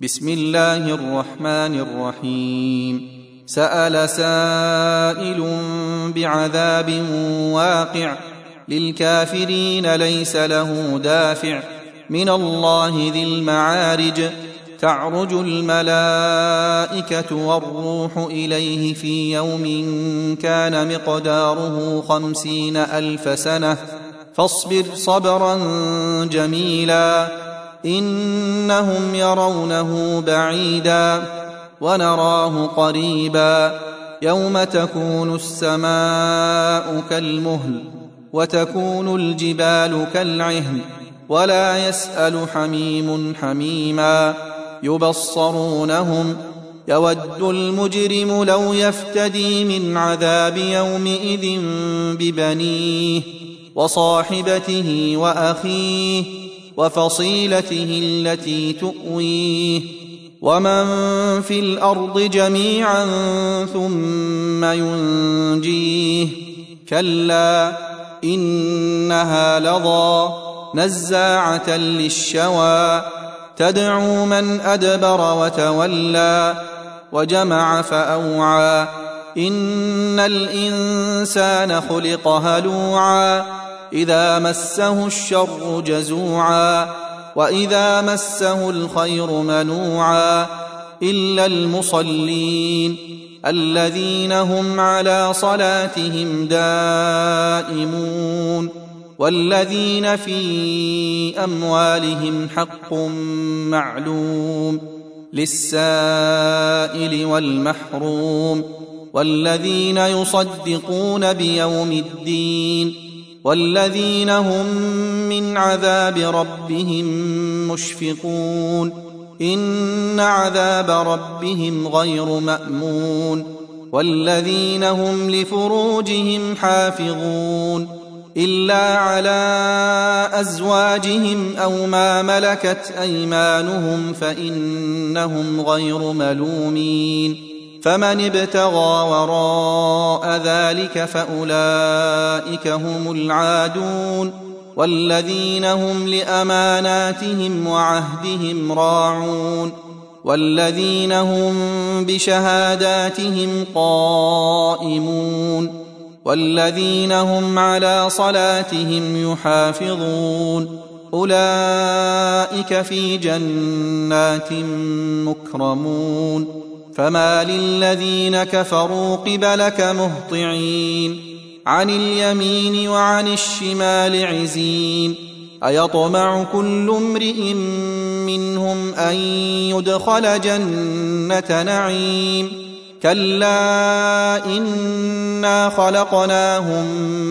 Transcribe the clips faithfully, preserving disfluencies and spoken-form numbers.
بسم الله الرحمن الرحيم. سأل سائل بعذاب واقع للكافرين ليس له دافع من الله ذي المعارج. تعرج الملائكة والروح إليه في يوم كان مقداره خمسين ألف سنة فاصبر صبرا جميلا إنهم يرونه بعيدا ونراه قريبا يوم تكون السماء كالمهل وتكون الجبال كالعهن ولا يسأل حميم حميما يبصرونهم يود المجرم لو يفتدي من عذاب يومئذ ببنيه وصاحبته وأخيه وفصيلته التي تؤويه ومن في الأرض جميعا ثم ينجيه كلا إنها لظى نزاعة للشوى تدعو من أدبر وتولى وجمع فأوعى إن الإنسان خلق هلوعا إذا مسه الشر جزوعا وإذا مسه الخير منوعا إلا المصلين الذين هم على صلاتهم دائمون والذين في أموالهم حق معلوم للسائل والمحروم والذين يصدقون بيوم الدين والذين هم من عذاب ربهم مشفقون إن عذاب ربهم غير مأمون والذين هم لفروجهم حافظون إلا على أزواجهم أو ما ملكت أيمانهم فإنهم غير ملومين فمن ابتغى وراء ذلك فأولئك هم العادون والذين هم لأماناتهم وعهدهم راعون والذين هم بشهاداتهم قائمون والذين هم على صلاتهم يحافظون أولئك في جنات مكرمون فما للذين كفروا قبلك مهطعين عن اليمين وعن الشمال عزين أيطمع كل امرئ منهم أن يدخل جنة نعيم كلا إنا خلقناهم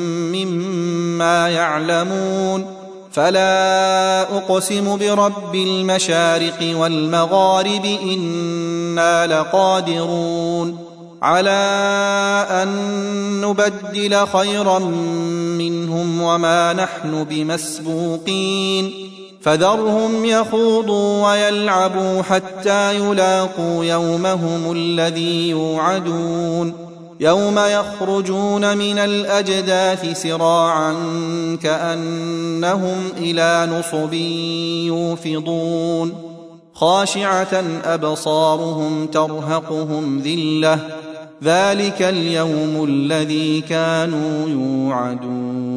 مما يعلمون فلا أقسم برب المشارق والمغارب إنا لقادرون على أن نبدل خيرا منهم وما نحن بمسبوقين فذرهم يخوضوا ويلعبوا حتى يلاقوا يومهم الذي يوعدون يوم يخرجون من الأجداث سراعا كأنهم إلى نصب يوفضون خاشعة أبصارهم ترهقهم ذلة ذلك اليوم الذي كانوا يوعدون.